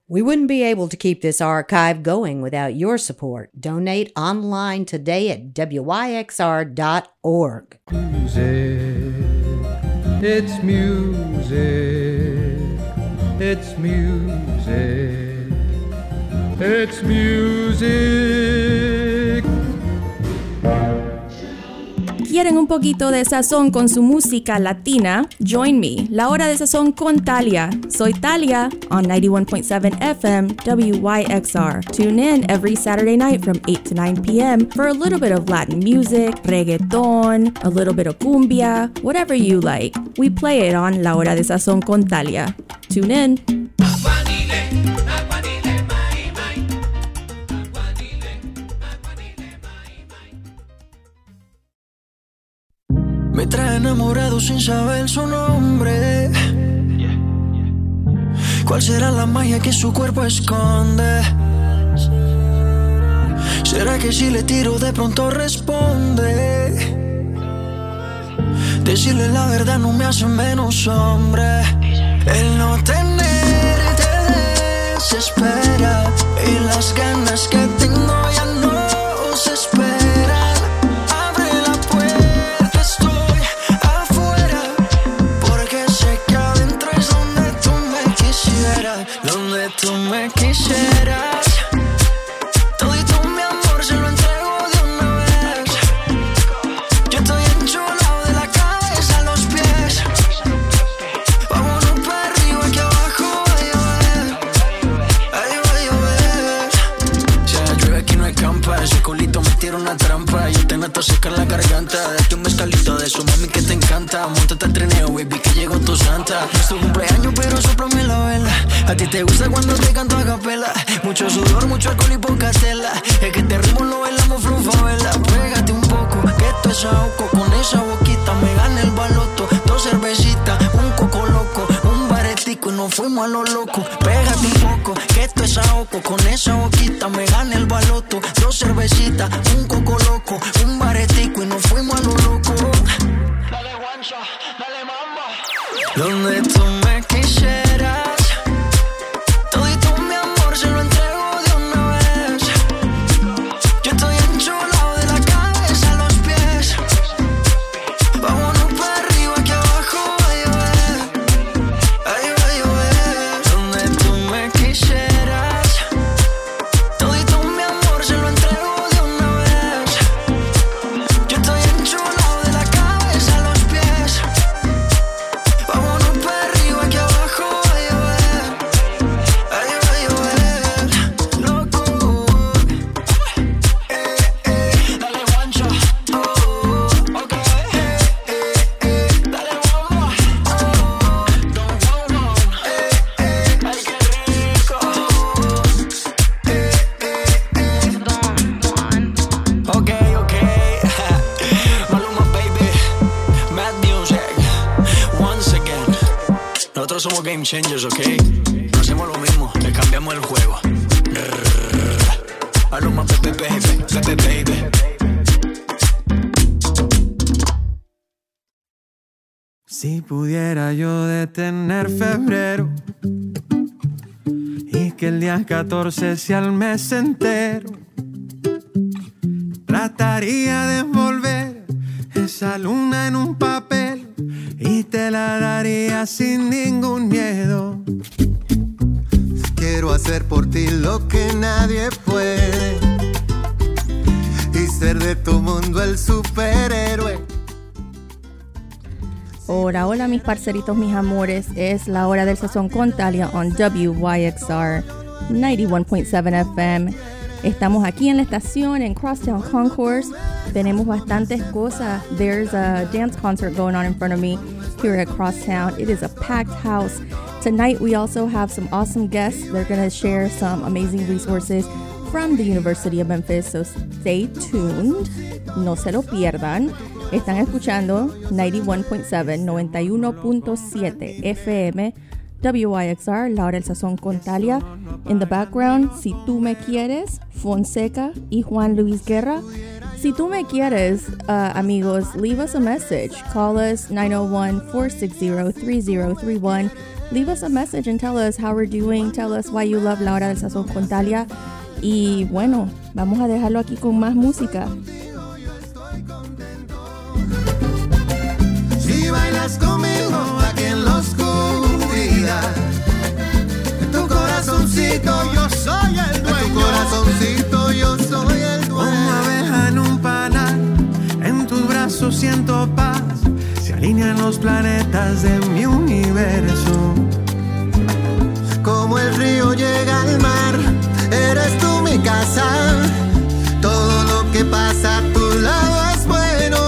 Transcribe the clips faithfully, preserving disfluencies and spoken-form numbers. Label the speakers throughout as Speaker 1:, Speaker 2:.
Speaker 1: We wouldn't be able to keep this archive going without your support. Donate online today at W Y X R dot org.
Speaker 2: Music, it's music, it's music, it's music.
Speaker 3: ¿Quieren un poquito de sazón con su música latina? Join me, La Hora de Sazón con Talia. Soy Talia on ninety-one point seven F M W Y X R. Tune in every Saturday night from eight to nine p.m. for a little bit of Latin music, reggaeton, a little bit of cumbia, whatever you like. We play it on La Hora de Sazón con Talia. Tune in.
Speaker 4: Me trae enamorado sin saber su nombre. ¿Cuál será la magia que su cuerpo esconde? ¿Será que si le tiro de pronto responde? Decirle la verdad no me hace menos hombre. El no tenerte desespera y las ganas que tengo ya no se esperan. Donde tú me quisieras, todito mi amor se lo entrego de una vez. Yo estoy enchulado de la cabeza a los pies. Vámonos para arriba que abajo va a llover. Ahí va a llover. Si llueve aquí no hay campa, ese culito me tira una trampa. Yo te nato secar la garganta. Date un mezcalito de eso, mami, que te encanta. Móntate al trineo, baby, que llegó tu santa. Es tu cumpleaños, pero sóplame la vela. A ti te gusta cuando te canto a capela. Mucho sudor, mucho alcohol y poca tela. Es que este ritmo lo bailamos frufavela. Pégate un poco, que esto es ahogo. Con esa boquita me gana el baloto. Dos cervecitas, un coco loco, un baretico y nos fuimos a lo loco. Pégate un poco, que esto es ahogo. Con esa boquita me gana el baloto. Dos cervecitas, un coco loco, un baretico y nos fuimos a lo loco. Dale guancha, dale mamba. Donde tú me quisieras, somos game changers, ¿ok? No hacemos lo mismo, le cambiamos el juego. A lo más pepe, baby, pepe, baby.
Speaker 5: Si pudiera yo detener febrero y que el día catorce sea el mes entero, trataría de envolver esa luna en un papel y te la daría sin ningún miedo.
Speaker 6: Quiero hacer por ti lo que nadie puede y ser de tu mundo el superhéroe.
Speaker 3: Hola, hola mis parceritos, mis amores. Es La Hora del Sazón con Talia on W Y X R ninety-one point seven F M. Estamos aquí en la estación en Crosstown Concourse. Tenemos bastantes cosas. There's a dance concert going on in front of me here at Crosstown. It is a packed house. Tonight we also have some awesome guests. They're going to share some amazing resources from the University of Memphis. So stay tuned. No se lo pierdan. Están escuchando ninety-one point seven, ninety-one point seven F M, W Y X R, La Hora del Sazón con Talia. In the background, Si Tú Me Quieres, Fonseca y Juan Luis Guerra. Si tú me quieres, uh, amigos, leave us a message. Call us nine oh one, four six zero, three zero three one. leave us a message and tell us how we're doing. Tell us why you love La Hora del Sazón con Talia. Y bueno, vamos a dejarlo aquí con más música.
Speaker 6: Si bailas conmigo aquí en la oscuridad, en tu corazoncito yo soy el dueño. En tu corazoncito yo soy el dueño.
Speaker 5: Como abeja en un panal, en tus brazos siento paz. Se alinean los planetas de mi universo.
Speaker 6: Como el río llega al mar, eres tú mi casa. Todo lo que pasa a tu lado es bueno.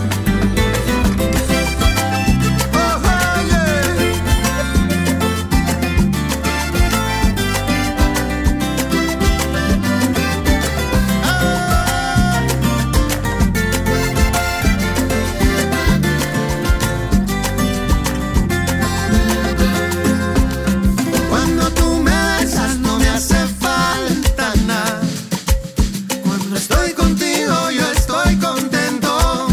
Speaker 6: Oh, oh, yeah. Ah. Cuando tú me besas no me hace falta nada. Cuando estoy contigo yo estoy contento.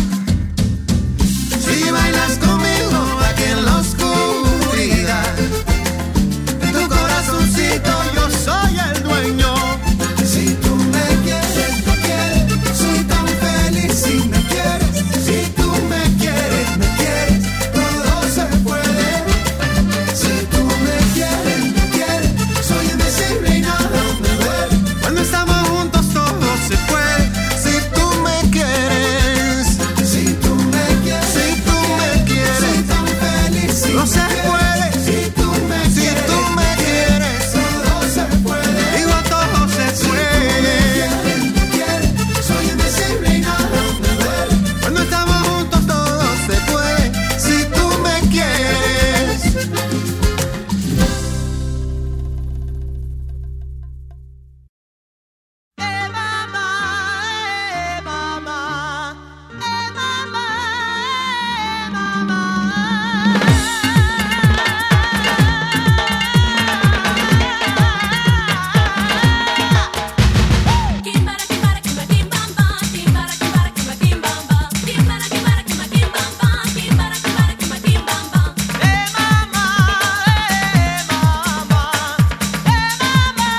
Speaker 6: Si bailas conmigo aquí en la oscuridad, en tu corazoncito yo soy el dueño. Si tú me quieres, me quieres, soy tan feliz si me quieres. Si tú me quieres, me quieres, todo se puede. Si tú me quieres, me quieres, soy invencible y nada me duele.
Speaker 5: Cuando estamos juntos todo se puede.
Speaker 6: Si tú me quieres,
Speaker 5: Si tú me quieres,
Speaker 6: si tú me quieres,
Speaker 5: soy tan feliz. Si
Speaker 6: no se puede.
Speaker 5: Si tú me
Speaker 6: Si
Speaker 5: quieres,
Speaker 6: tú me quieres,
Speaker 5: todo se puede. Digo todo se puede.
Speaker 6: me quieres, soy invencible y nada me duele.
Speaker 5: Cuando estamos juntos
Speaker 6: Todo se puede. Si tú me quieres.
Speaker 7: Kimbara kimbara kimba kimbamba, kimbara kimbara kimba kimbamba, kimbara kimbara kimba kimbamba, kimbara kimbara kimba kimbamba. Eh mama, eh mama, eh mama,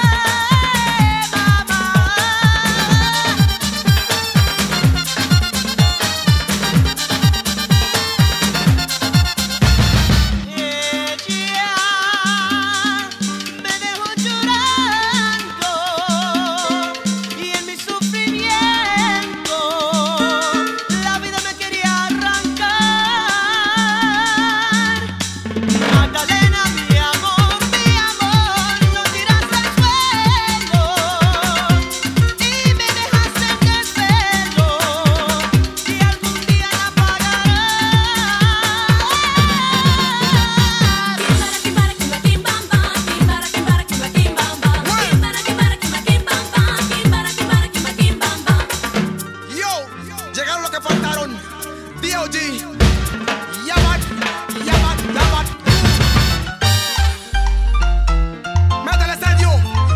Speaker 7: Ella me dejó llorando y en mi sufrimiento la vida me quería arrancar. Magdalena, mi amor, mi amor, no tiraste al suelo y me dejaste en el pelo y algún día la pagarás. Kimbara kimbara kimba kimbamba, kimbara kimbara kimba kimbamba, kimbara kimbara kimba kimbamba, kimbara kimbara kimba kimbamba.
Speaker 8: Yo, llegaron los que faltaron. D O G, Yabat, Yabat, Yabat. Métele serio.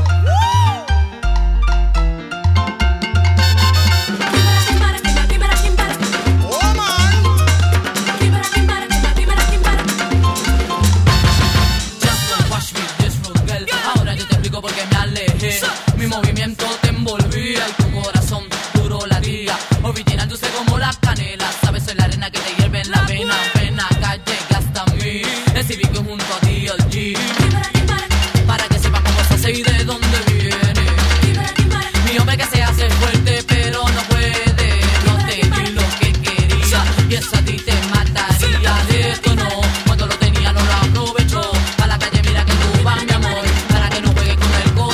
Speaker 7: Kimbara kimbara kimba kimbara kimbara,
Speaker 8: Oh man.
Speaker 7: kimbara kimbara kimba kimbara kimbara.
Speaker 9: Just don't watch me this road, girl. Ahora yo te explico por qué me alejé. Mi movimiento te envolvía y tu corazón duro latía. Originándose como la canela. Sabes, soy la arena que te hierve en la vena. Ven acá, llegaste a mí. Decidí que junto a D L G.
Speaker 7: Kimbara kimbara,
Speaker 9: Para que sepas cómo se hace y de dónde viene.
Speaker 7: kimbara kimbara.
Speaker 9: Mi hombre que se hace fuerte, pero no puede. No te di lo que quería. Y eso a ti te mataría. De esto no. Cuando lo tenía no lo aprovechó. A la calle mira que tú vas, mi amor. Para que no juegues con el corazón.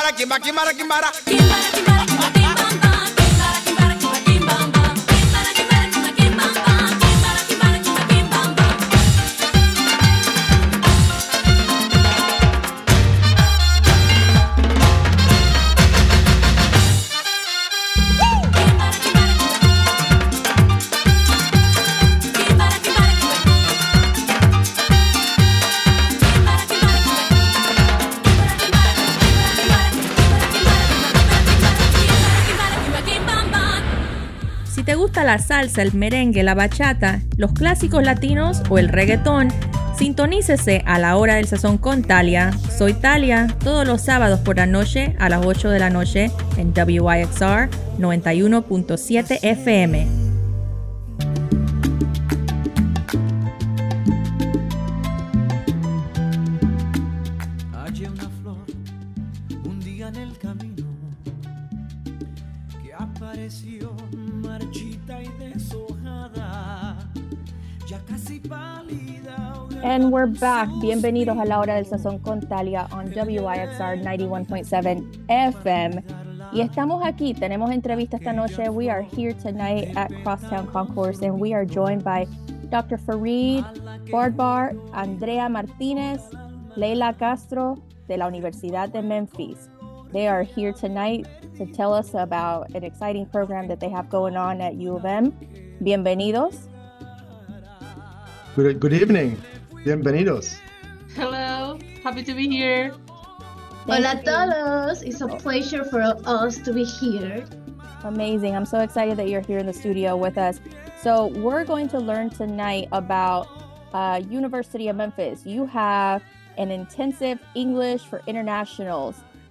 Speaker 8: kimbara, kimba, kimbara, kimbara.
Speaker 7: Kimbara, kimbara, kimba, kimbamba. Kimbara, kimbara, kimba, kimbamba. Kimbara, kimbara, kimba, kimbamba. Kimbara, kimbara, kimba, kimbamba.
Speaker 3: Si te gusta la salsa, el merengue, la bachata, los clásicos latinos o el reggaetón, sintonícese a la hora del sazón con Talia. Soy Talia, todos los sábados por la noche a las ocho de la noche en W Y X R noventa y uno punto siete F M.
Speaker 10: Hallé una flor un día en el camino que apareció marchita y deshojada, ya casi pálida.
Speaker 3: And we're back. Bienvenidos a la hora del sazón con Talia on W Y X R noventa y uno punto siete F M. Y estamos aquí, tenemos entrevista esta noche. We are here tonight at Crosstown Concourse and we are joined by Doctor Farid Bardbar, Andrea Martinez, Leila Castro de la Universidad de Memphis. They are here tonight to tell us about an exciting program that they have going on at U of M. Bienvenidos.
Speaker 11: Good, good evening. Bienvenidos.
Speaker 12: Hello, happy to be here.
Speaker 13: Hola a todos. It's a pleasure for us to be here.
Speaker 3: Amazing. I'm so excited that you're here in the studio with us. So we're going to learn tonight about uh, University of Memphis. You have an intensive English for internationals.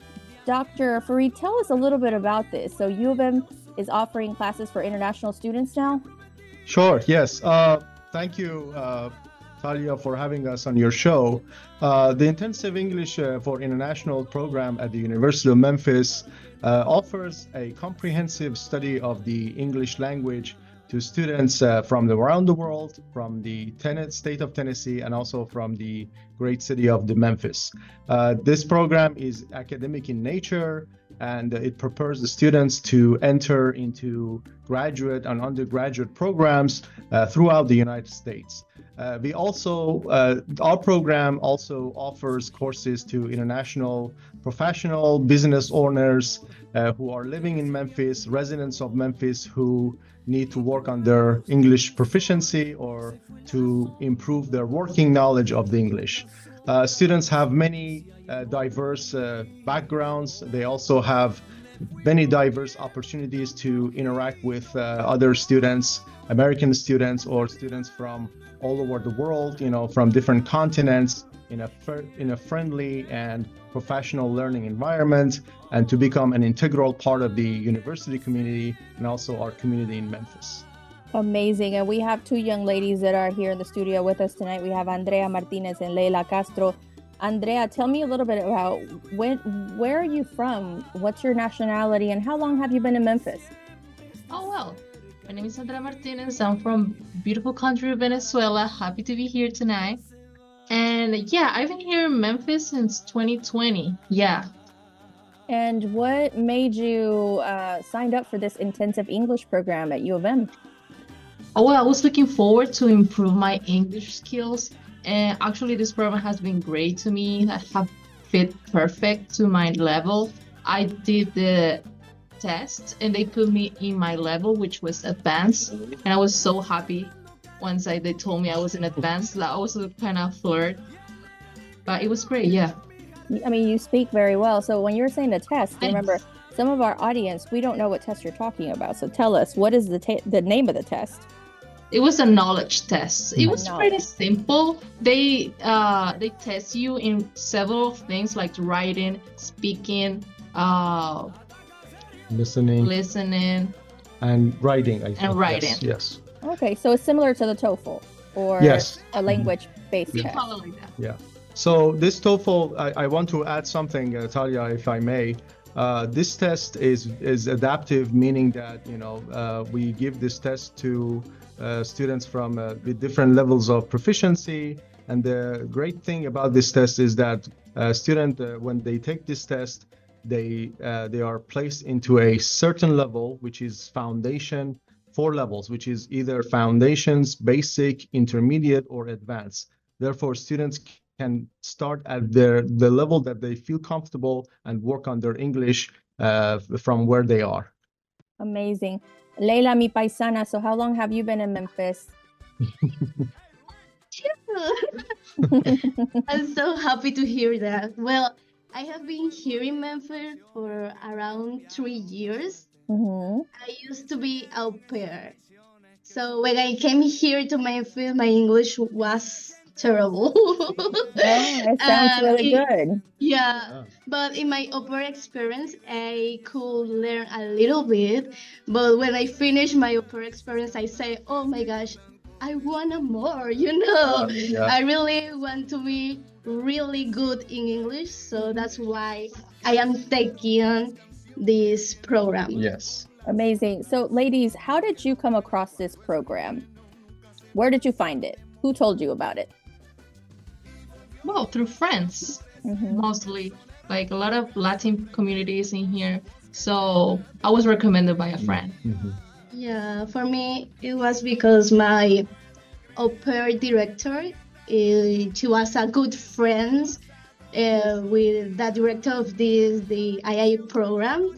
Speaker 3: Doctor Farid, tell us a little bit about this. So U of M is offering classes for international students now?
Speaker 11: Sure, yes. Uh, thank you, uh, Talia, for having us on your show. Uh, the Intensive English uh, for International program at the University of Memphis uh, offers a comprehensive study of the English language to students uh, from the, around the world, from the ten- state of Tennessee, and also from the great city of the Memphis. Uh, this program is academic in nature, and it prepares the students to enter into graduate and undergraduate programs uh, throughout the United States. Uh, we also, uh, our program also offers courses to international professional business owners uh, who are living in Memphis, residents of Memphis who need to work on their English proficiency or to improve their working knowledge of the English. Uh, students have many uh, diverse uh, backgrounds. They also have many diverse opportunities to interact with uh, other students, American students or students from all over the world, you know, from different continents in a fr- in a friendly and professional learning environment, and to become an integral part of the university community and also our community in Memphis.
Speaker 3: Amazing. And we have two young ladies that are here in the studio with us tonight. We have Andrea Martinez and Leila Castro. Andrea, tell me a little bit about when, where are you from? What's your nationality and how long have you been in Memphis?
Speaker 12: Oh, well, my name is Andrea Martinez. I'm from beautiful country of Venezuela. Happy to be here tonight. And yeah, I've been here in Memphis since twenty twenty. Yeah.
Speaker 3: And what made you uh, signed up for this intensive English program at U of M?
Speaker 12: Oh, well, I was looking forward to improve my English skills. And actually, this program has been great to me. I have fit perfect to my level. I did the test and they put me in my level, which was advanced. And I was so happy once I, they told me I was in advanced. Like, I was kind of floored. But it was great, yeah.
Speaker 3: I mean, you speak very well. So when you're saying the test, remember, some of our audience, we don't know what test you're talking about. So tell us, what is the ta- the name of the test?
Speaker 12: It was a knowledge test. It was
Speaker 3: Knowledge.
Speaker 12: pretty simple. They uh, they test you in several things like writing, speaking, uh,
Speaker 11: Listening
Speaker 12: listening,
Speaker 11: and writing, I think.
Speaker 12: and writing.
Speaker 11: Yes, yes.
Speaker 3: Okay, so it's similar to the TOEFL or
Speaker 11: Yes.
Speaker 3: a language-based
Speaker 12: We
Speaker 3: test.
Speaker 12: follow like that.
Speaker 11: Yeah. So this TOEFL, I, I want to add something, uh, Talia, if I may. Uh, this test is is adaptive, meaning that you know uh, we give this test to uh, students from uh, with different levels of proficiency. And the great thing about this test is that a student, uh, when they take this test, they uh, they are placed into a certain level, which is foundation, four levels, which is either foundations, basic, intermediate, or advanced. Therefore, students can start at their the level that they feel comfortable and work on their English uh, from where they are.
Speaker 3: Amazing. Leila, mi paisana, so how long have you been in Memphis?
Speaker 13: I'm so happy to hear that. Well, I have been here in Memphis for around three years.
Speaker 3: Mm-hmm.
Speaker 13: I used to be au pair. So when I came here to Memphis, my English was terrible.
Speaker 3: Oh, it sounds
Speaker 13: Um,
Speaker 3: really
Speaker 13: it-
Speaker 3: good.
Speaker 13: Yeah, but in my au pair experience, I could learn a little bit. But when I finished my au pair experience, I say, oh my gosh, I want more, you know.
Speaker 11: Yeah.
Speaker 13: I really want to be really good in English. So that's why I am taking this program.
Speaker 11: Yes.
Speaker 3: Amazing. So, ladies, how did you come across this program? Where did you find it? Who told you about it?
Speaker 12: Well, through friends, mostly. Like a lot of Latin communities in here. So I was recommended by a friend.
Speaker 13: Yeah, for me, it was because my au pair director, uh, she was a good friend uh, with the director of this, the I I program.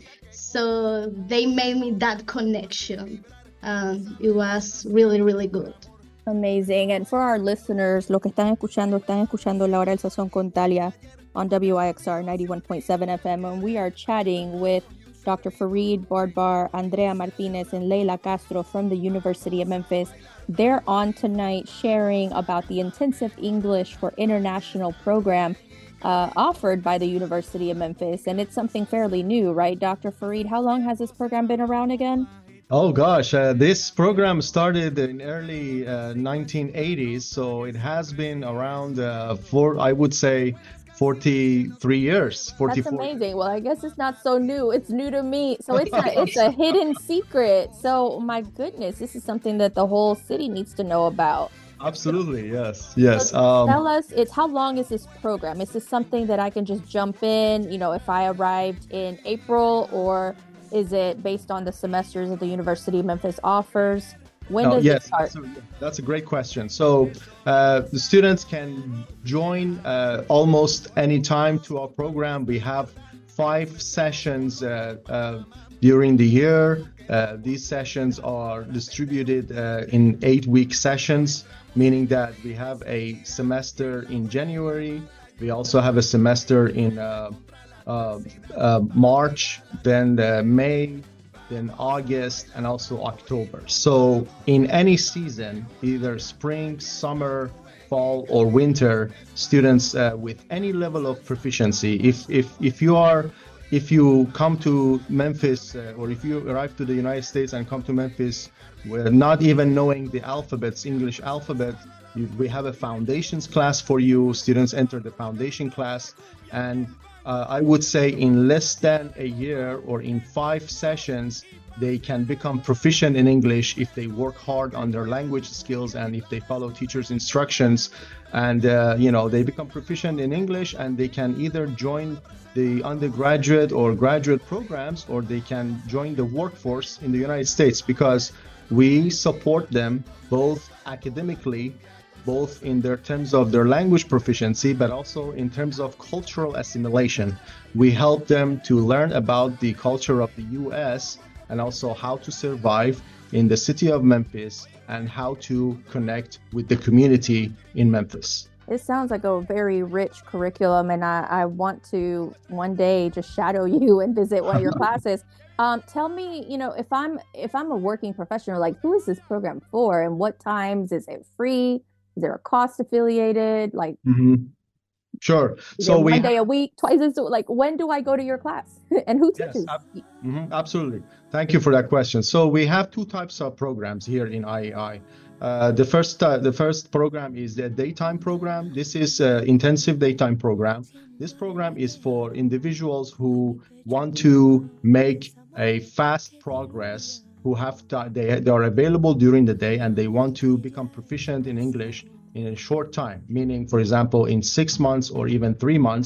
Speaker 13: So they made me that connection. Um, it was really, really good.
Speaker 3: Amazing. And for our listeners, lo que están escuchando, están escuchando La Hora del Sazón con Talia on W I X R ninety-one point seven F M. And we are chatting with Doctor Farid Bardbar, Andrea Martinez, and Leila Castro from the University of Memphis. They're on tonight sharing about the Intensive English for International program uh, offered by the University of Memphis. And it's something fairly new, right, Doctor Farid? How long has this program been around again?
Speaker 11: Oh gosh, uh, this program started in early uh, nineteen eighties, so it has been around uh, for, I would say, forty-three years.
Speaker 3: That's
Speaker 11: forty-four.
Speaker 3: amazing. Well, I guess it's not so new. It's new to me. So it's a, it's a hidden secret. So my goodness, this is something that the whole city needs to know about.
Speaker 11: Absolutely, yes, yes.
Speaker 3: So
Speaker 11: Um,
Speaker 3: tell us, it's how long is this program? Is this something that I can just jump in, you know, if I arrived in April, or is it based on the semesters that the University of Memphis offers? When
Speaker 11: Oh,
Speaker 3: does
Speaker 11: yes,
Speaker 3: it start?
Speaker 11: that's a, that's a great question. So uh, the students can join uh, almost any time to our program. We have five sessions uh, uh, during the year. Uh, these sessions are distributed uh, in eight-week sessions, meaning that we have a semester in January. We also have a semester in uh, uh, uh, March, then uh, May, then August, and also October. So in any season, either spring, summer, fall, or winter, students uh, with any level of proficiency, if if if you are if you come to Memphis uh, or if you arrive to the United States and come to Memphis with not even knowing the alphabets, English alphabet, you, we have a foundations class for you. Students enter the foundation class, and uh, I would say in less than a year or in five sessions, they can become proficient in English if they work hard on their language skills and if they follow teachers' instructions. And, uh, you know, they become proficient in English, and they can either join the undergraduate or graduate programs, or they can join the workforce in the United States, because we support them both academically, both in their terms of their language proficiency, but also in terms of cultural assimilation. We help them to learn about the culture of the U S and also how to survive in the city of Memphis and how to connect with the community in Memphis.
Speaker 3: It sounds like a very rich curriculum, and I, I want to one day just shadow you and visit one of your classes. Um, tell me, you know, if I'm if I'm a working professional, like, who is this program for, and what times? Is it free? Is there a cost affiliated? Like,
Speaker 11: Mm-hmm. Sure.
Speaker 3: is
Speaker 11: So
Speaker 3: it
Speaker 11: we
Speaker 3: one day a week, twice a like, when do I go to your class, and who
Speaker 11: Yes,
Speaker 3: teaches?
Speaker 11: ab- mhm, absolutely. Thank you for that question. So we have two types of programs here in I E I. Uh, the first uh, the first program is the daytime program. This is an intensive daytime program. This program is for individuals who want to make a fast progress, who have to, they, they are available during the day, and they want to become proficient in English in a short time, meaning, for example, in six months or even three months,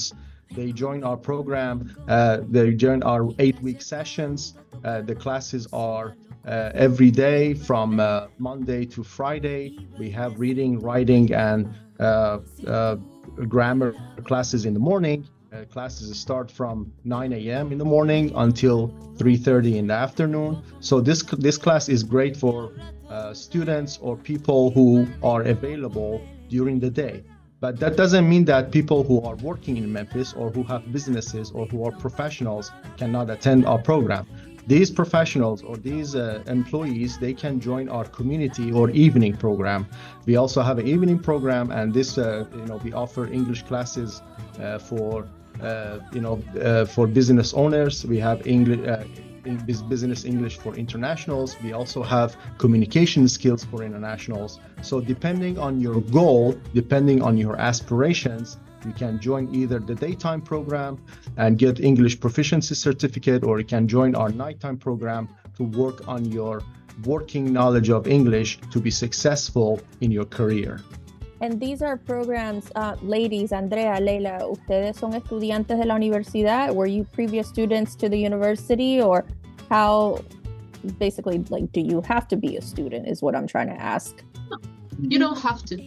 Speaker 11: they join our program. Uh, they join our eight-week sessions. Uh, the classes are uh, every day from uh, Monday to Friday. We have reading, writing, and uh, uh, grammar classes in the morning. Uh, classes start from nine a.m. in the morning until three thirty in the afternoon. So this this class is great for uh, students or people who are available during the day. But that doesn't mean that people who are working in Memphis or who have businesses or who are professionals cannot attend our program. These professionals or these uh, employees, they can join our community or evening program. We also have an evening program, and this, uh, you know, we offer English classes uh, for, uh, you know, uh, for business owners. We have English. Uh, in business English for internationals. We also have communication skills for internationals. So depending on your goal, depending on your aspirations, you can join either the daytime program and get English proficiency certificate, or you can join our nighttime program to work on your working knowledge of English to be successful in your career.
Speaker 3: And these are programs, uh, ladies, Andrea, Leila, ustedes son estudiantes de la universidad? Were you previous students to the university, or how, basically, like, do you have to be a student is what I'm trying to ask.
Speaker 12: You don't have to.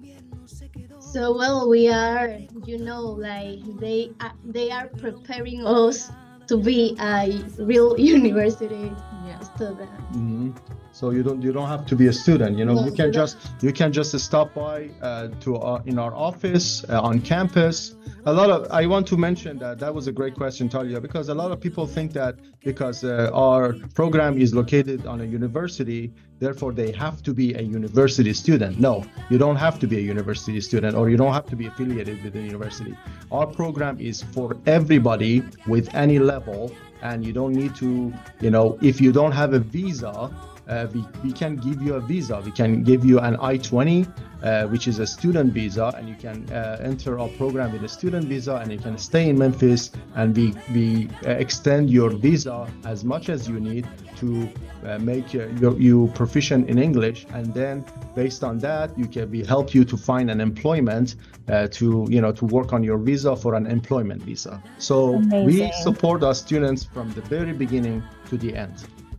Speaker 13: So, well, we are, you know, like they uh, they are preparing us to be a real university
Speaker 12: Yeah.
Speaker 13: student.
Speaker 11: Mm-hmm. So you don't you don't have to be a student. You know,
Speaker 13: No,
Speaker 11: you can
Speaker 13: you don't.
Speaker 11: just you can just stop by uh, to our, in our office uh, on campus. A lot of I want to mention that that was a great question, Talia, because a lot of people think that because uh, our program is located on a university, therefore they have to be a university student. No, you don't have to be a university student, or you don't have to be affiliated with the university. Our program is for everybody with any level, and you don't need to, you know, if you don't have a visa, Uh, we, we can give you a visa. We can give you an I twenty, uh, which is a student visa, and you can uh, enter our program with a student visa, and you can stay in Memphis, and we, we uh, extend your visa as much as you need to uh, make uh, you, you proficient in English, and then based on that, you can we help you to find an employment uh, to you know to work on your visa for an employment visa. So
Speaker 3: Amazing.
Speaker 11: we support our students from the very beginning to the end.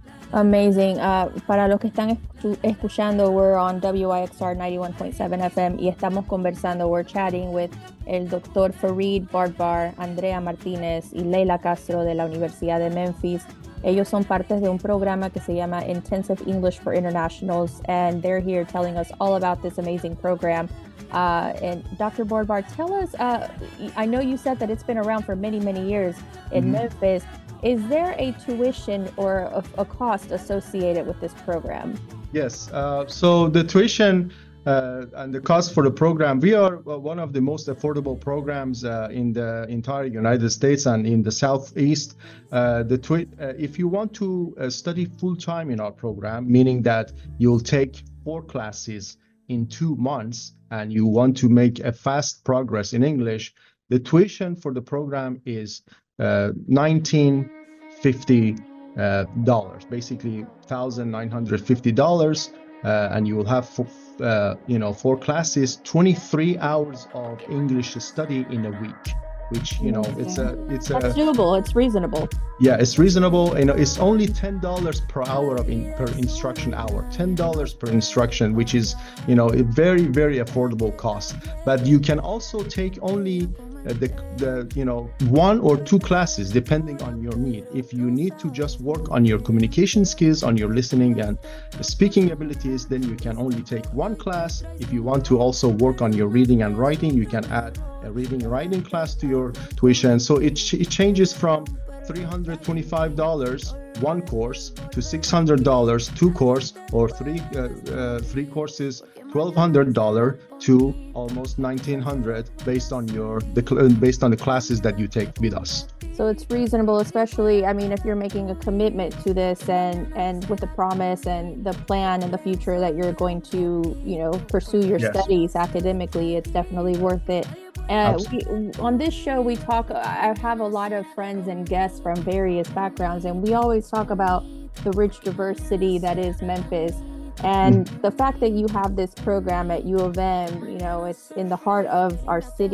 Speaker 3: Amazing. Uh, para los que están escu- escuchando, we're on W I X R ninety-one point seven F M y estamos conversando, we're chatting with el doctor Farid Bardbar, Andrea Martínez y Leila Castro de la Universidad de Memphis. Ellos son partes de un programa que se llama Intensive English for Internationals, and they're here telling us all about this amazing program. Uh, and Doctor Bardbar, tell us, uh, I know you said that it's been around for many, many years in
Speaker 11: Mhm.
Speaker 3: Memphis. Is there a tuition or a, a cost associated with this program?
Speaker 11: Yes. Uh, so the tuition uh, and the cost for the program, we are uh, one of the most affordable programs uh, in the entire United States and in the Southeast. Uh, the twi- uh, if you want to uh, study full time in our program, meaning that you'll take four classes in two months and you want to make a fast progress in English, the tuition for the program is uh, nineteen fifty uh, dollars, basically one thousand nine hundred fifty dollars, uh, and you will have four, uh, you know four classes, twenty-three hours of English study in a week, which you know it's a it's
Speaker 3: That's
Speaker 11: a
Speaker 3: doable. It's reasonable.
Speaker 11: yeah, it's reasonable. You know, it's only ten dollars per hour of in, per instruction hour. Ten dollars per instruction, which is you know a very very affordable cost. But you can also take only uh, the the you know one or two classes depending on your need. If you need to just work on your communication skills, on your listening and speaking abilities, then you can only take one class. If you want to also work on your reading and writing, you can add a reading and writing class to your tuition. So it ch- it changes from three hundred twenty-five dollars one course to six hundred dollars two course, or three uh, uh, three courses twelve hundred dollars to almost nineteen hundred dollars based on your the cl- based on the classes that you take with us.
Speaker 3: So it's reasonable, especially, I mean, if you're making a commitment to this and, and with the promise and the plan in the future that you're going to, you know, pursue your
Speaker 11: Yes.
Speaker 3: studies academically, it's definitely worth it. Uh, we, on this show, we talk, I have a lot of friends and guests from various backgrounds, and we always talk about the rich diversity that is Memphis. And the fact that you have this program at U of M, you know, it's in the heart of our city.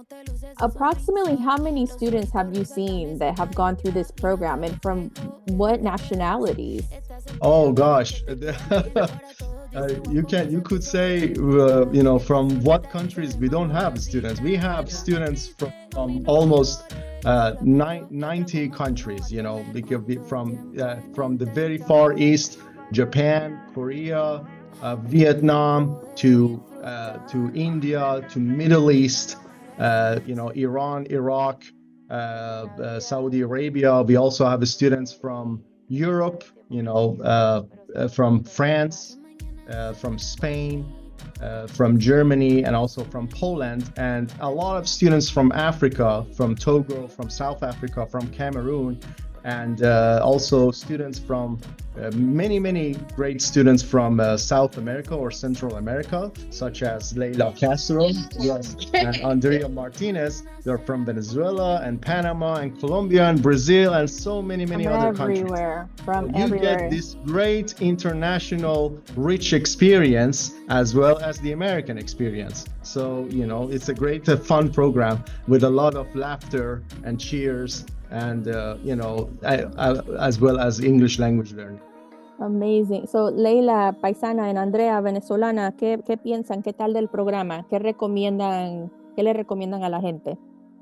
Speaker 3: approximately how many students have you seen that have gone through this program, and from what nationalities?
Speaker 11: Oh gosh, uh, you can you could say uh, you know from what countries we don't have students. We have students from, from almost uh, nine, ninety countries. You know, because we- from uh, from the very far east, Japan, Korea, uh, Vietnam, to uh, to India, to Middle East. Uh, you know, Iran, Iraq, uh, uh, Saudi Arabia. We also have students from Europe, you know, uh, uh, from France, uh, from Spain, uh, from Germany, and also from Poland, and a lot of students from Africa, from Togo, from South Africa, from Cameroon, and uh, also students from uh, many, many great students from uh, South America or Central America, such as Leila Castro yes, and Andrea Martinez. They're from Venezuela and Panama and Colombia and Brazil and so many, many
Speaker 3: From
Speaker 11: other countries.
Speaker 3: everywhere, from
Speaker 11: You
Speaker 3: everywhere.
Speaker 11: get this great international rich experience as well as the American experience. So, you know, it's a great uh, fun program with a lot of laughter and cheers and, uh, you know, I, I, as well as English language learning.
Speaker 3: Amazing. So, Leila, paisana, and Andrea, venezolana, ¿qué, qué piensan? ¿Qué tal del programa? ¿Qué recomiendan, qué le recomiendan a la gente?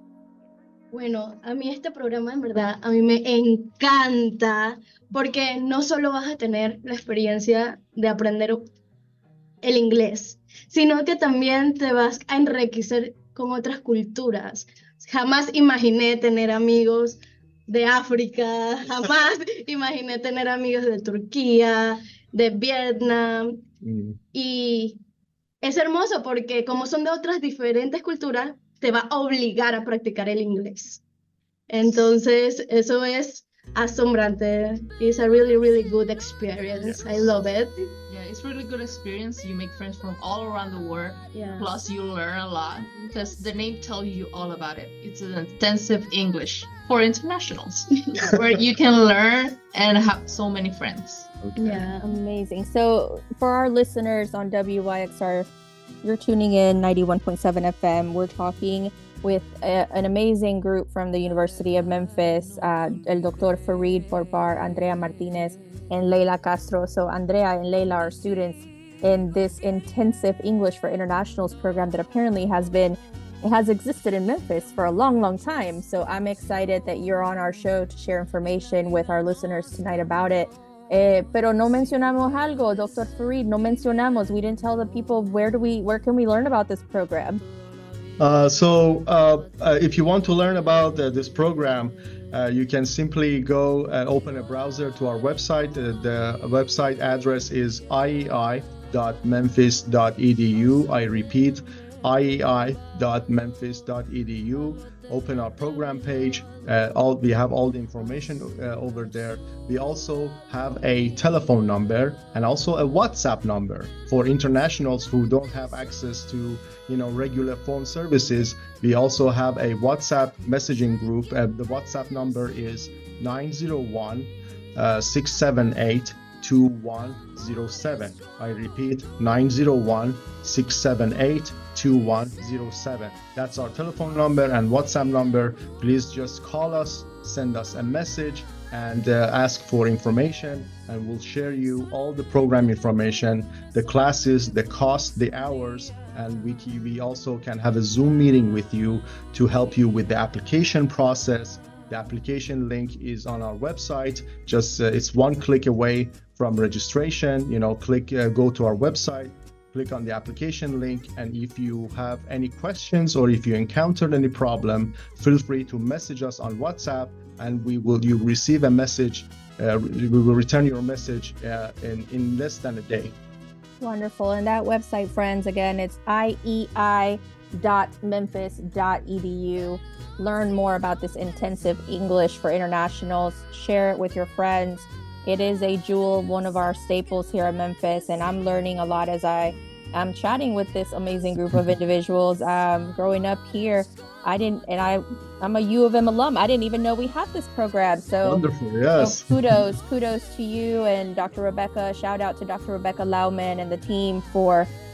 Speaker 13: Bueno, a mí este programa en verdad a mí me encanta porque no solo vas a tener la experiencia de aprender el inglés, sino que también te vas a enriquecer con otras culturas. Jamás imaginé tener amigos de África, jamás imaginé tener amigos de Turquía, de Vietnam,
Speaker 11: Mm.
Speaker 13: y es hermoso porque como son de otras diferentes culturas, te va a obligar a practicar el inglés. Entonces, eso es asombrante. It's a really, really good experience. I love it.
Speaker 12: Yeah, it's really good experience. You make friends from all around the world.
Speaker 13: Yeah.
Speaker 12: Plus, you learn a lot because the name tells you all about it. It's an intensive English for internationals where you can learn and have so many friends.
Speaker 3: Yeah, amazing. So, for our listeners on W Y X R, you're tuning in ninety-one point seven F M. We're talking with a, an amazing group from the University of Memphis, uh, el Doctor Farid Borbar, Andrea Martinez, and Leila Castro. So, Andrea and Leila are students in this intensive English for Internationals program that apparently has been it has existed in Memphis for a long, long time. So, I'm excited that you're on our show to share information with our listeners tonight about it. Eh, pero no mencionamos algo, Doctor Farid, no mencionamos. We didn't tell the people where do we, where can we learn about this program?
Speaker 11: Uh, so, uh, uh, if you want to learn about uh, this program, uh, you can simply go and open a browser to our website. Uh, the website address is I E I dot memphis dot e d u. I repeat, I E I dot memphis dot e d u. Open our program page. Uh, all we have all the information uh, over there. We also have a telephone number and also a WhatsApp number for internationals who don't have access to, you know, regular phone services. We also have a WhatsApp messaging group. Uh, the WhatsApp number is nine zero one, six seven eight, two one zero seven. I repeat, nine zero one, six seven eight, two one zero seven. That's our telephone number and WhatsApp number. Please just call us, send us a message, and uh, ask for information, and we'll share you all the program information, the classes, the cost, the hours, and we, we also can have a Zoom meeting with you to help you with the application process. The application link is on our website. Just uh, it's one click away from registration. You know, click, uh, go to our website, click on the application link, and if you have any questions or if you encountered any problem, feel free to message us on WhatsApp, and we will you receive a message. Uh, we will return your message uh, in in less than a day.
Speaker 3: Wonderful. And that website, friends, again, it's I E I dot memphis dot e d u. Learn more about this intensive English for internationals. Share it with your friends. It is a jewel, one of our staples here at Memphis, and I'm learning a lot as I am chatting with this amazing group of individuals. Um, growing up here, I didn't, and I, I'm a U of M alum. I didn't even know we had this program. So,
Speaker 11: Wonderful, yes.
Speaker 3: so kudos, kudos to you and Doctor Rebecca. Shout out to Doctor Rebecca Lauman and the team for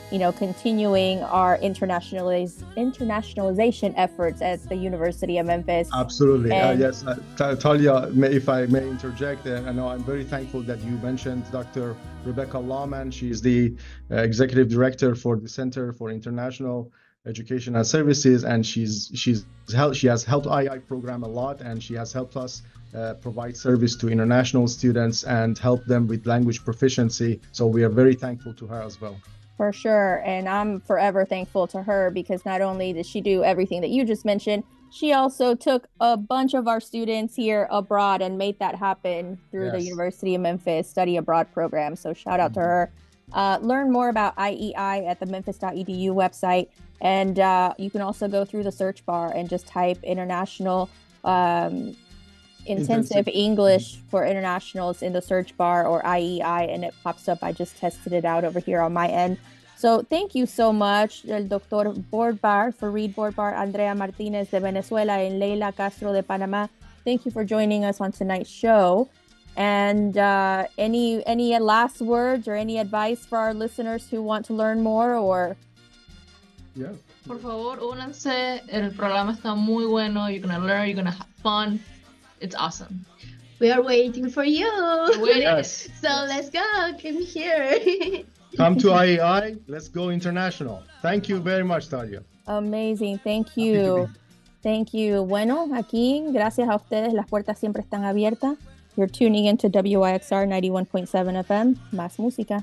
Speaker 3: you know, continuing our internationaliz- internationalization efforts at the University of Memphis.
Speaker 11: Absolutely. Uh,
Speaker 3: And-
Speaker 11: yes, uh, Ta- Talia, may, if I may interject, uh, I know I'm very thankful that you mentioned Doctor Rebecca Lawman. She is the uh, executive director for the Center for International Education and Services, and she's she's helped, she has helped I I program a lot, and she has helped us uh, provide service to international students and help them with language proficiency. So we are very thankful to her as well.
Speaker 3: For sure. And I'm forever thankful to her because not only did she do everything that you just mentioned, she also took a bunch of our students here abroad and made that happen through the
Speaker 11: Yes.
Speaker 3: University of Memphis Study Abroad program. So shout out to her. Uh, learn more about I E I at the memphis dot e d u website. And uh, you can also go through the search bar and just type international um, intensive
Speaker 11: Intensive.
Speaker 3: English for internationals in the search bar or I E I, and it pops up. I just tested it out over here on my end. So thank you so much, el doctor Boardbar, Farid Boardbar, Andrea Martinez de Venezuela, and Leila Castro de Panama. Thank you for joining us on tonight's show. And uh, any any last words or any advice for our listeners who want to learn more? Or
Speaker 11: Yeah.
Speaker 12: Por favor, únanse. El programa está muy bueno. You're gonna learn. You're gonna have fun. It's awesome.
Speaker 13: We are waiting for you.
Speaker 12: Waiting.
Speaker 11: Yes.
Speaker 13: So let's go. Come here.
Speaker 11: Come to I E I. Let's go international. Thank you very much, Talia.
Speaker 3: amazing, thank
Speaker 11: Happy to
Speaker 3: you.
Speaker 11: be.
Speaker 3: Thank you. Bueno, aquí, gracias a ustedes, las puertas siempre están abiertas. You're tuning into W Y X R ninety-one point seven F M. Más música.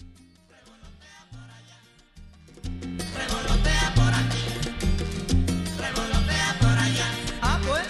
Speaker 10: Ah, pues.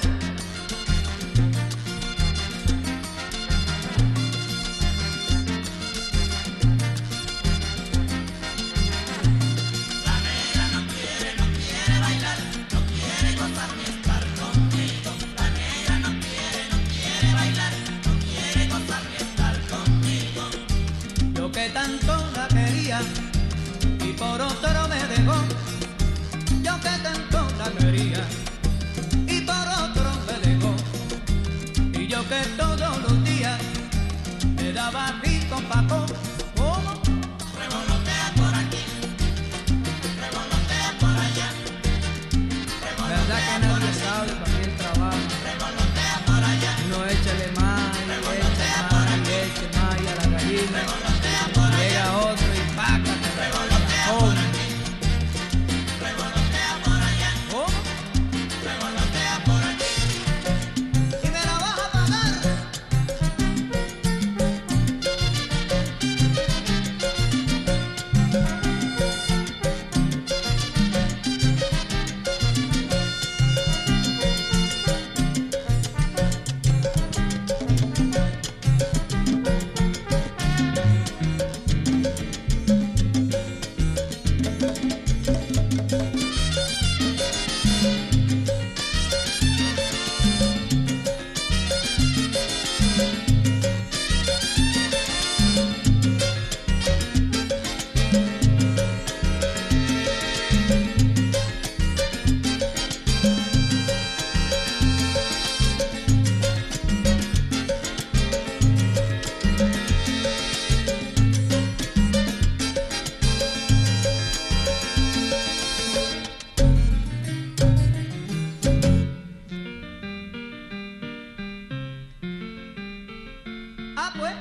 Speaker 10: Yo que tanto la quería y por otro me dejó. Yo que tanto la quería y por otro me dejó. Y yo que todos los días me daba rico papo. ¿Cómo? Revolotea por aquí, revolotea por allá. ¿Verdad que nadie sabe para qué trabaja? Revolotea por allá. No échale más, y echa más, y eche más y a la gallina. Llega otro y paca, te revolotea por aquí. Revolotea por allá. ¿Cómo? Revolotea por aquí. Y me la vas a pagar. Ah, pues.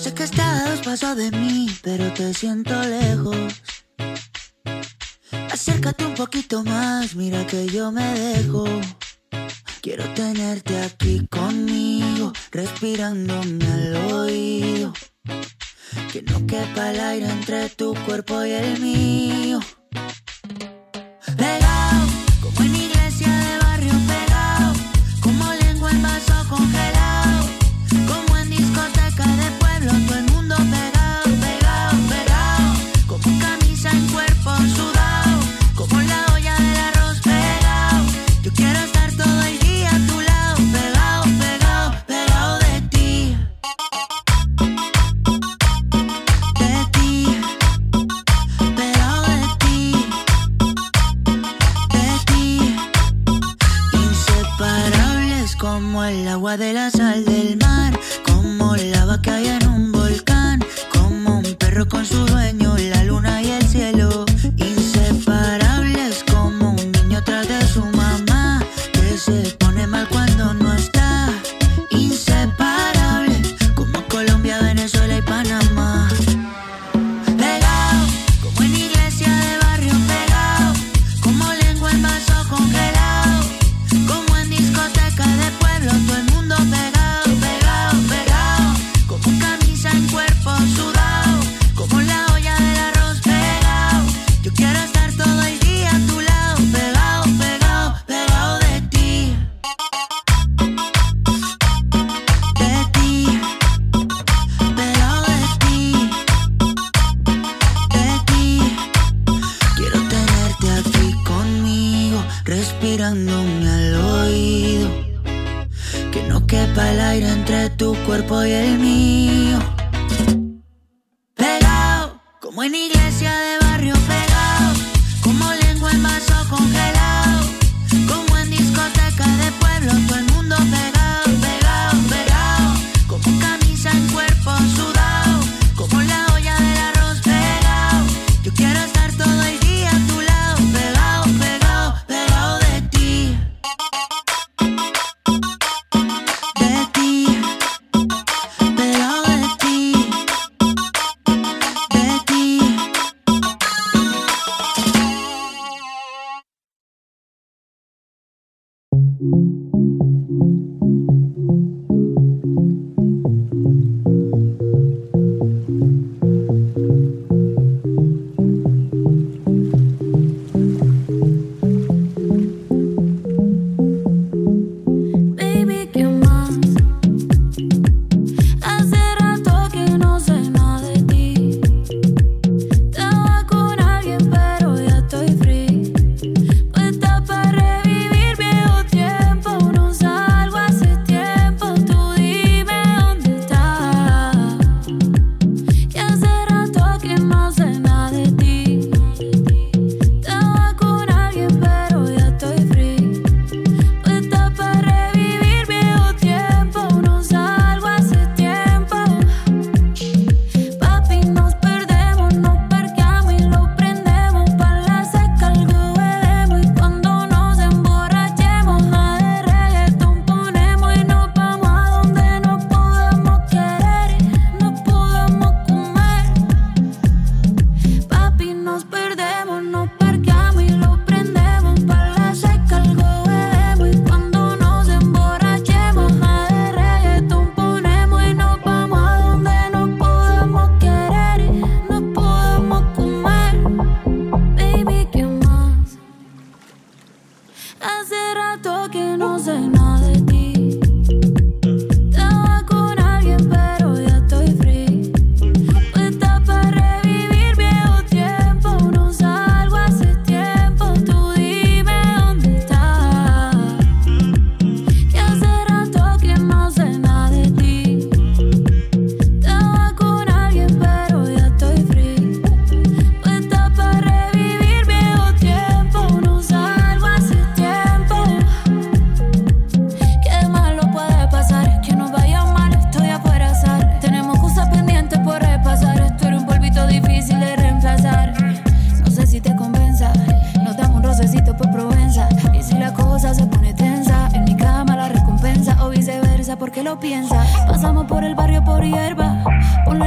Speaker 14: Sé que estás a dos pasos de mí, pero te siento lejos. Acércate un poquito más, mira que yo me dejo. Quiero tenerte aquí conmigo, respirándome al oído. Que no quepa el aire entre tu cuerpo y el mío. Pegado, como en iglesia de barrio pegado. Como lengua en vaso congelado. Como en discoteca de pueblo, todo el mundo pegado, pegado, pegado. Como camisa en cuerpo sudado. Como la olla del arroz pegado. Yo quiero estar todo el día a tu lado. Pegado, pegado, pegado de ti. De ti. Pegado de ti. De ti. Inseparables como el agua de la sal del mar. Como lava que hay en un volcán. Como un perro con su dueño, la luna y el cielo. Inseparables como un niño tras de su mamá. Que se pone mal cuando no está. Inseparables como Colombia, Venezuela y Panamá. Pegado, como en iglesia de barrio pegado. Como lengua en vaso congelado. Como en discoteca de pueblo, todo el mundo pegado, pegado, pegado. Como camisa en cuerpo sudado. Como la olla del arroz pegado. Yo quiero estar todo el día a tu lado. Pegado, pegado, pegado de ti. De ti. Pegado de ti. De ti. Quiero tenerte aquí conmigo, respirándome al oído. Que no quepa el aire entre tu cuerpo y el mío. Pegado, como en iglesia de barrio pegado. Como lengua en vaso congelado. Como en discoteca de pueblo, todo el mundo pegado, pegado, pegado. Como camisa en cuerpo sudado. Como la olla del arroz pegado. Yo quiero estar todo el día a tu lado. Pegado, pegado, pegado de ti. De ti. Pegado de ti. De ti.
Speaker 7: Baby, ¿qué más? Hace rato que no sé nada de ti. Estaba con alguien, pero ya estoy free. Puesta para revivir viejo tiempo. No salgo hace tiempo. Tú dime dónde estás. Que hace rato que no sé nada de ti. Estaba con alguien, pero ya estoy free. Puesta para revivir viejo tiempo. No salgo hace tiempo. Papi, nos perdemos, nos parqueamos y lo prendemos. Pa' la seca algo bebemos. Y cuando nos emborrachemos, a de reggaetón ponemos. Y nos vamos a donde nos podamos querer y nos podamos comer. Papi, nos perdemos, nos parqueamos y lo prendemos. Pa' la seca algo bebemos. Y cuando nos emborrachemos, a de reggaetón ponemos. Y nos vamos a donde nos podamos querer y nos podamos comer. Baby, ¿qué más? Hace rato que no sé nada de ti. Estaba con alguien, pero ya estoy free. Puesta para revivir viejo tiempo. No salgo hace tiempo. Tú dime dónde estás. Que hace rato que no sé nada de ti. Estaba con alguien, pero ya estoy free. Puesta para revivir viejo tiempo. No salgo hace tiempo. Qué malo puede pasar, que nos vaya mal, estoy afuera sal. Tenemos cosas pendientes por repasar. Esto era un polvito difícil de reemplazar. No sé si te convenza, nos damos un rocecito por Provenza. Y si la cosa se pone tensa, en mi cama la recompensa. O viceversa, porque lo piensa. Pasamos por el barrio por hierba. Ponle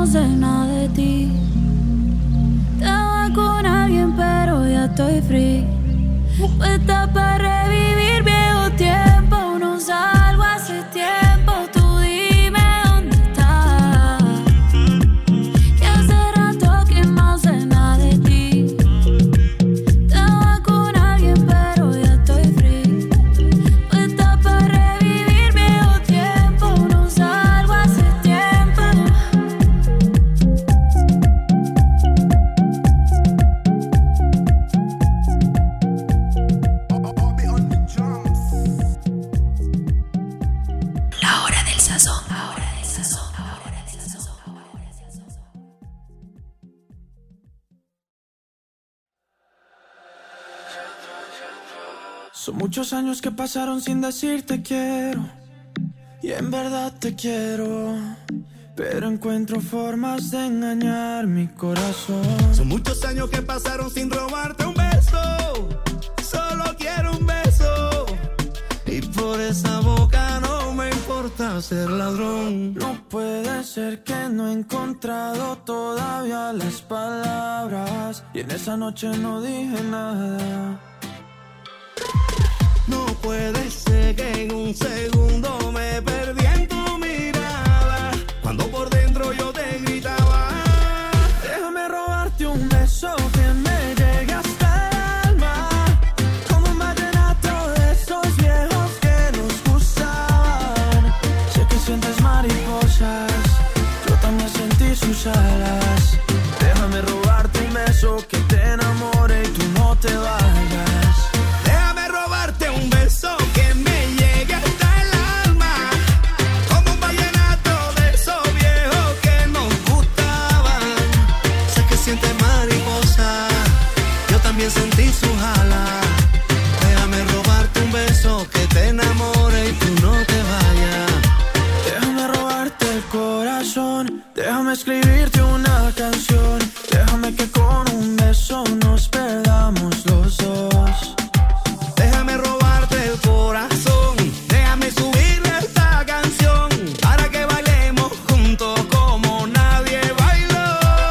Speaker 15: no sé nada de ti. Estaba con alguien pero ya estoy free. Puesta para revivir viejo tiempo. No salgo hace tiempo. Tú dime dónde estás. Que hace rato que no sé nada de ti. Estaba con alguien pero ya estoy free. Puesta para revivir viejo tiempo. No salgo hace tiempo.
Speaker 16: La hora del sazón. La hora del sazón. La hora del sazón.
Speaker 17: Son muchos años que pasaron sin decirte quiero. Y en verdad te quiero. Pero encuentro formas de engañar mi corazón.
Speaker 6: Son muchos años que pasaron sin robarte un beso. Solo quiero un beso. Y por esa boca no me importa ser ladrón.
Speaker 17: No puede ser que no he encontrado todavía las palabras. Y en esa noche no dije nada.
Speaker 6: No puede ser que en un segundo me perdí en tu mirada. Cuando por dentro yo te gritaba.
Speaker 17: Déjame robarte un beso que me llegue hasta el alma. Como un vallenato de esos viejos que nos gustaban. Sé que sientes mariposas, yo también sentí sus alas. Déjame robarte un beso que te enamore y tú no te vayas.
Speaker 6: Déjame robarte un beso que me llegue hasta el alma. Como un vallenato de esos viejos que nos gustaban. Sé que sientes mariposa, yo también sentí sus alas. Déjame robarte un beso que te enamore y tú no te vayas.
Speaker 17: Déjame robarte el corazón, déjame escribirte una canción. Déjame que con un beso nos perdamos los dos.
Speaker 6: Déjame robarte el corazón, déjame subirle esta canción para que bailemos juntos como nadie bailó.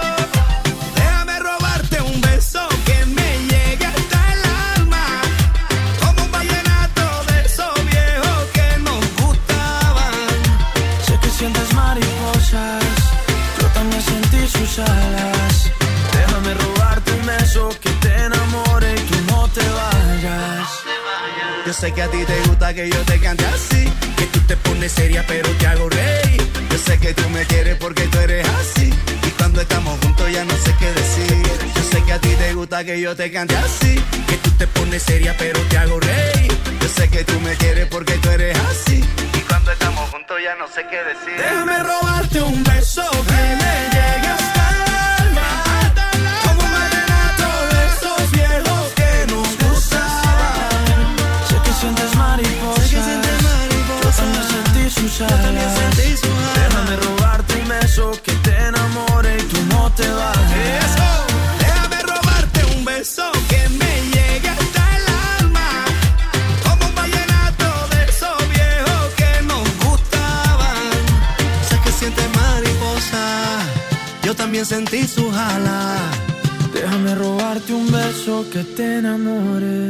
Speaker 6: Déjame robarte un beso que me llegue hasta el alma. Como un vallenato de esos viejos que nos gustaban.
Speaker 17: Sé que sientes mariposas, yo también sentí sus alas. Déjame robarte un beso que te enamore y tú no te vayas.
Speaker 6: Yo sé que a ti te gusta que yo te cante así, que tú te pones seria pero te hago reír. Yo sé que tú me quieres porque tú eres así, y cuando estamos juntos ya no sé qué decir. Yo sé que a ti te gusta que yo te cante así, que tú te pones seria pero te hago reír. Yo sé que tú me quieres porque tú eres así, y cuando estamos juntos ya no sé qué decir.
Speaker 17: Déjame robarte un beso que me llegue hasta el alma. Como un vallenato de esos viejos que nos gustaban. Sé que sientes mariposas, yo también sentí sus alas. Déjame robarte un beso que te enamore y tú no te vayas.
Speaker 6: Eso. Déjame robarte un beso que me llegue hasta el alma. Como un vallenato de esos viejos que nos gustaban. Sé que sientes mariposa, yo también sentí sus alas.
Speaker 17: Déjame robarte un beso que te enamore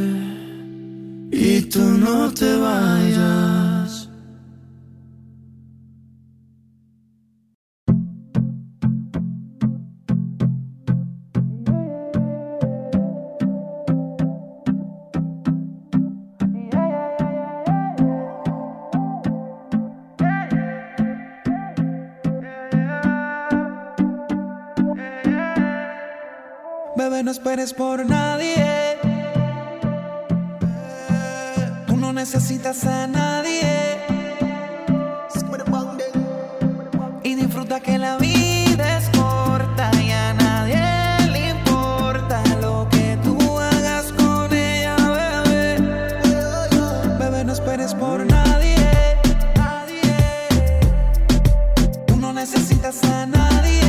Speaker 17: y tú no te vayas.
Speaker 18: Bebé, no esperes por nadie. Tú no necesitas a nadie. Y disfruta que la vida es corta y a nadie le importa lo que tú hagas con ella, bebé. Bebé, no esperes por nadie. Tú no necesitas a nadie.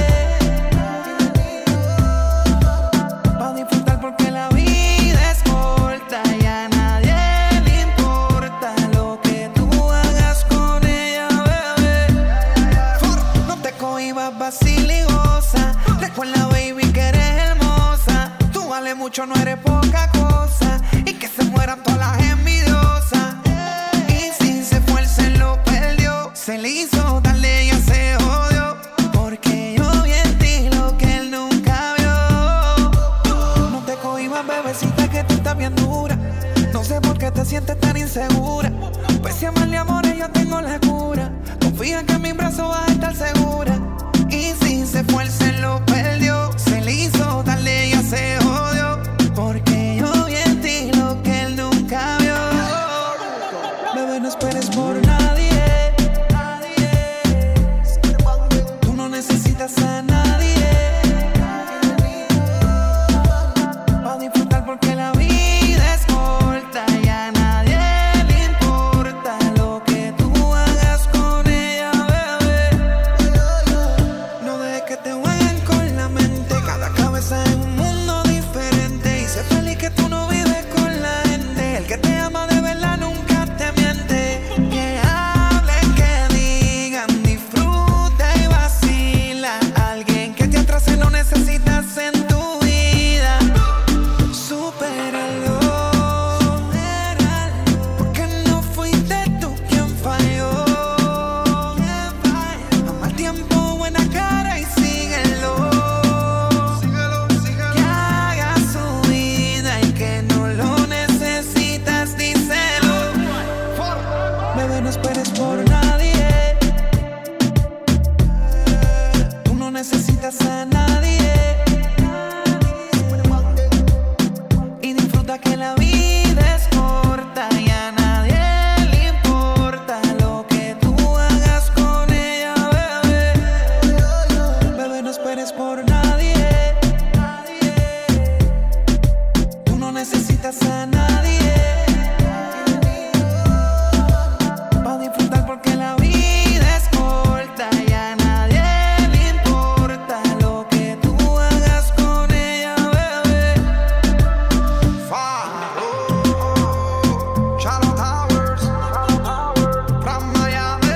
Speaker 18: Porque la vida es corta y a nadie le importa lo que tú hagas con ella, bebé. No te cohibas, vacile. mucho no eres poca cosa. Y que se mueran todas las envidiosas. Y si se fue él se lo perdió. Se le hizo darle y ya se jodió. Porque yo vi en ti lo que él nunca vio. No te cohibas, bebecita, que tú estás bien dura. No sé por qué te sientes tan insegura. Pues si amarle amores yo tengo la cura. Confía que en mi brazo vas a estar segura. Y si se fue él se lo perdió. Se le hizo darle y ya se jodió. Porque yo vi en ti lo que él nunca vio. Bebé, no esperes por nadie. Tú no necesitas a nadie. Pa' disfrutar porque la vida es corta y a nadie le importa lo que tú hagas con ella, bebé. No dejes que te jueguen con la mente. Cada cabeza es un mundo diferente. Y sé feliz que tú no vives con la gente. El que te ama de verdad nunca te miente. Que hablen, que digan, disfruta y vacila. Alguien que te atrase no necesitas en tu vida. Supéralo, porque no fuiste tú quien falló. Toma el tiempo, buena cara y síguelo. Que haga su vida y que no lo necesitas, díselo. Bebé, no esperes por nadie. Tú no necesitas a nadie. Y disfruta que la vida es corta y a nadie le importa lo que tú hagas con ella, bebé. Bebé, no esperes por nadie. Tú no necesitas a nadie. Pa' disfrutar porque la vida es corta y a nadie le importa lo que tú hagas con ella, bebé. Shallow Towers, from Miami.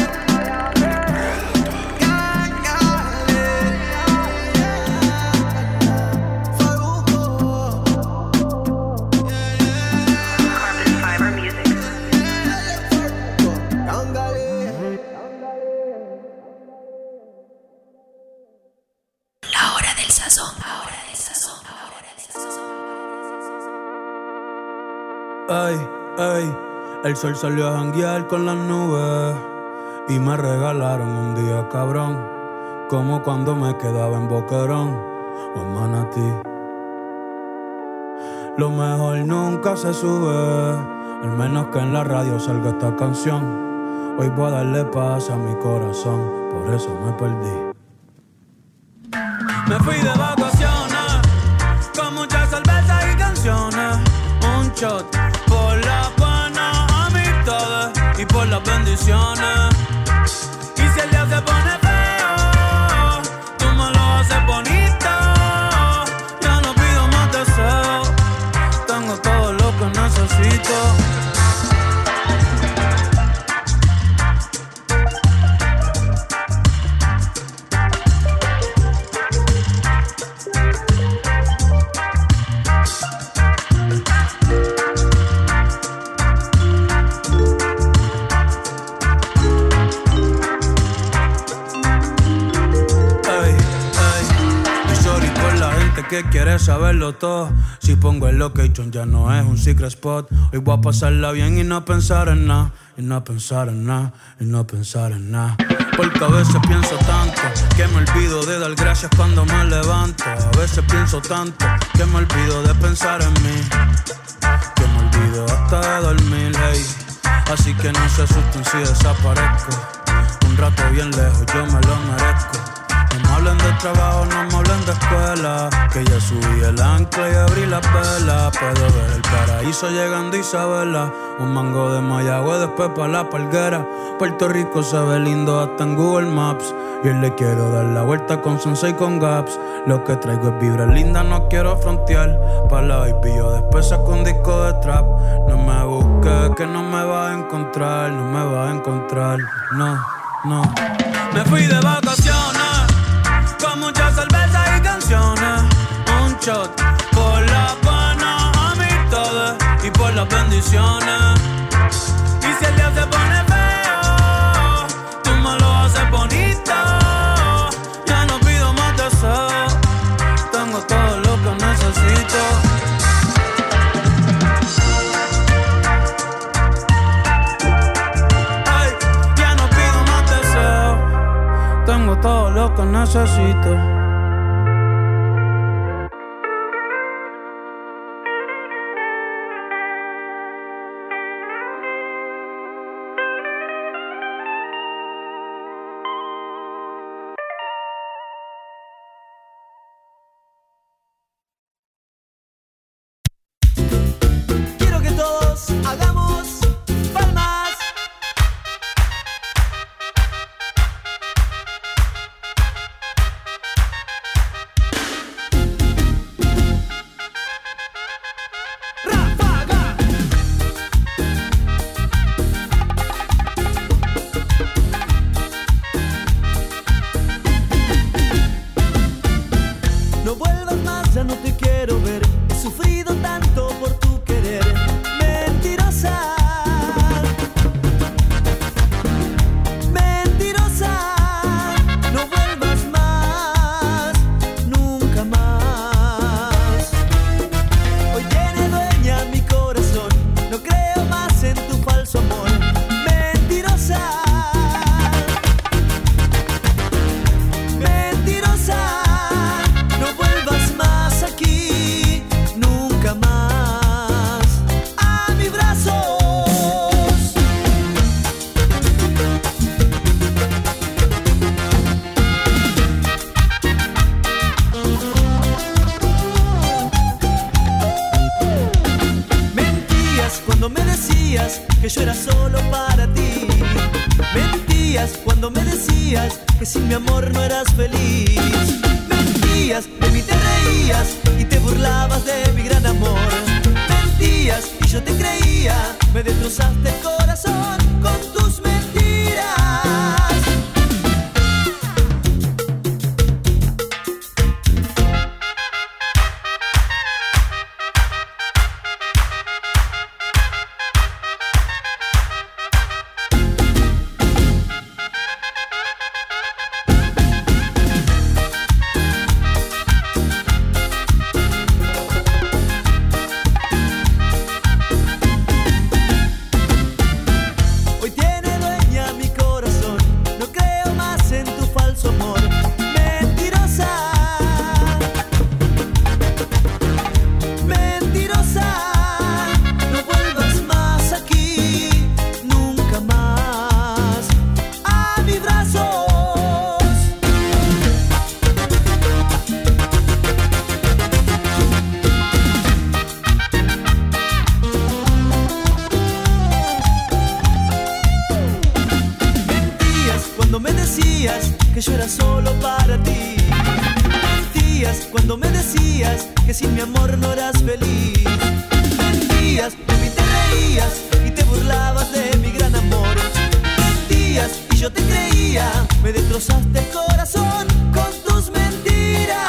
Speaker 16: La hora del sazón. La hora del sazón. La hora del sazón.
Speaker 19: Ey, ey, el sol salió a janguear con las nubes y me regalaron un día cabrón, como cuando me quedaba en Boquerón o en Manatí. Lo mejor nunca se sube, al menos que en la radio salga esta canción. Hoy voy a darle paz a mi corazón, por eso me perdí. Me fui de vacaciones, con muchas cervezas y canciones. Un shot por las buenas amistades y por las bendiciones. Y si el día se pone feo, tú me lo haces bonito. Ya no pido más deseos, tengo todo lo que necesito. Que quiere saberlo todo. Si pongo el location ya no es un secret spot. Hoy voy a pasarla bien y no pensar en nada. Y no pensar en nada. Y no pensar en nada. Porque a veces pienso tanto que me olvido de dar gracias cuando me levanto. A veces pienso tanto que me olvido de pensar en mí. Que me olvido hasta de dormir, hey. Así que no se asusten si desaparezco. Un rato bien lejos yo me lo merezco. No me hablen de trabajo, no me hablen de escuela. Que ya subí el ancla y abrí las velas. Puedo ver el paraíso llegando Isabela. Un mango de Mayagüe, después pa' la Palguera. Puerto Rico se ve lindo hasta en Google Maps. Y hoy le quiero dar la vuelta con Sensei con Gaps. Lo que traigo es vibra linda, no quiero frontear. Pa' la baby yo después saco un disco de trap. No me busques que no me vas a encontrar. No me vas a encontrar, no, no. Me fui de vacaciones con muchas cervezas y canciones. Un un shot por las buenas amistades y por las bendiciones. Y si el día se pone feo, tú me lo haces bonito. Ya no pido más deseos, tengo todo lo que necesito. Ay, ya no pido más deseos, tengo todo lo que necesito.
Speaker 17: Quiero que todos hagamos palmas. Ráfaga. No vuelvas más, ya no te quiero ver. He sufrido tanto por tu querer. Mentirosa, mentirosa, no vuelvas más, nunca más. Hoy tiene dueña mi corazón, no creo más en tu falso amor. Mentirosa, mentirosa, no vuelvas más aquí, nunca más a mis brazos. Mentías cuando me decías que yo era solo para ti. Mentías cuando me decías que sin mi amor no eras feliz. Mentías, de mí te reías y te burlabas de mi gran amor. Mentías y yo te creía, me destrozaste el corazón con tus mentiras. Hoy tiene dueña mi corazón, no creo más en tu falso amor. Mentirosa, mentirosa, no vuelvas más aquí, nunca más a mis brazos. Mentías cuando me decías que yo era solo para ti. Mentías cuando me decías que sin mi amor no eras feliz. Mentías, de mí te reías y te burlabas de mi gran amor. Mentías y yo te creía, me destrozaste el corazón con tus mentiras.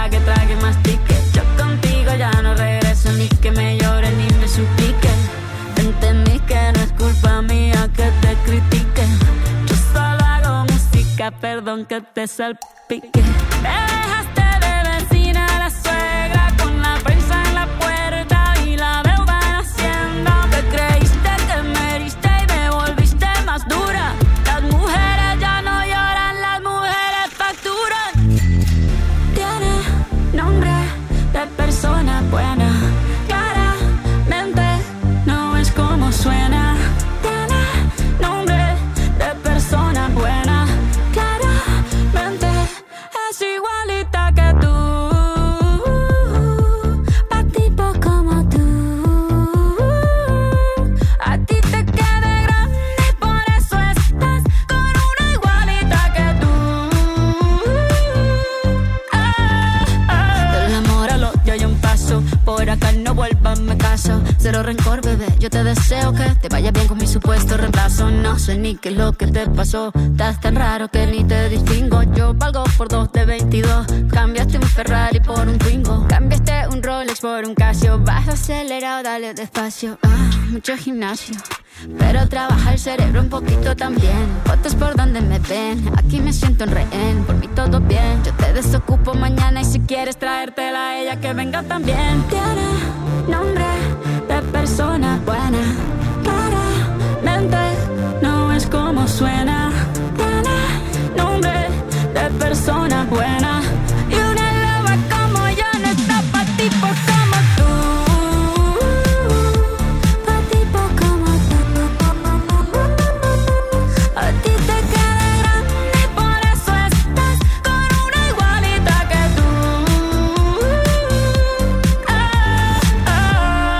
Speaker 15: trague, trague, mastique. Yo contigo ya no regreso, ni que me llore ni me suplique. Entendí que no es culpa mía que te critique. Yo solo hago música, perdón que te salpique. Me dejaste de vecina a la suegra, con la prensa en la puerta y la deuda en Hacienda. Te creíste que me heriste y me volviste más dura. Las mujeres ya no lloran, las mujeres facturan. Tiene nombre de persona buena, claramente no es como suena. Tiene nombre de persona buena, claramente es igualita que tú. Pa' tipo como tú, a ti te queda grande, por eso estás con una igualita que tú. Ah, ah. Del amor al odio hay un paso, por acá no vuelvas, me caso. Cero rencor, bebé, yo te deseo que te vaya bien con mi supuesto reemplazo. No sé ni qué es lo que te pasó, estás tan raro que ni te distingo. Yo valgo por dos de veintidós, cambiaste un Ferrari por un Twingo. Cambiaste un Rolex por un Casio, vas acelerado, dale despacio. Ah, mucho gimnasio, pero trabaja el cerebro un poquito también. Fotos por donde me ven, aquí me siento en rehén. Por mí todo bien, yo te desocupo mañana. Y si quieres traértela a ella, que venga también. Tiene nombre de persona buena, claramente no es como suena. Tiene nombre de persona buena, y una loba como yo no está pa' tipos como tú. Pa' tipos como tú. A ti te queda grande, por eso estás con una igualita que tú. Ah, ah.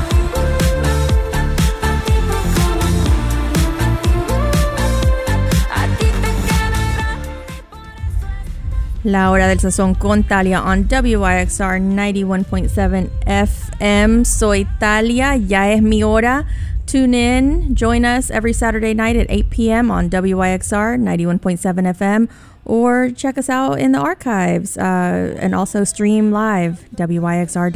Speaker 15: A ti te queda grande.
Speaker 3: La Hora del Sazón con Talia on W Y X R ninety-one point seven F M. Soy Talia, ya es mi hora. Tune in, join us every Saturday night at eight p.m. on W Y X R ninety-one point seven F M, or check us out in the archives uh, and also stream live, W Y X R dot com.